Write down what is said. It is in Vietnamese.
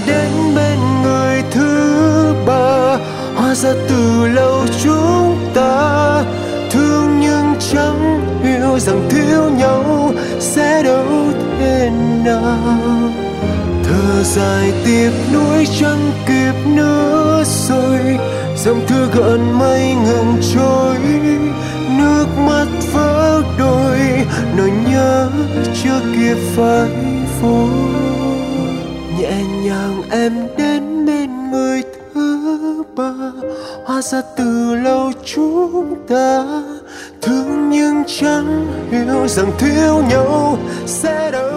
đến bên người thứ ba. Hóa ra từ lâu chúng ta thương nhưng chẳng hiểu rằng thiếu nhau sẽ đâu thế nào. Thở dài tiếc nuối chẳng kịp nữa rồi, dòng thư gợn mây ngừng trôi, nước mắt vỡ đôi, nỗi nhớ chưa kịp phai phôi. Nhẹ nhàng em đến bên người thứ ba. Hóa ra từ lâu chúng ta thương nhưng chẳng hiểu rằng thiếu nhau sẽ đâu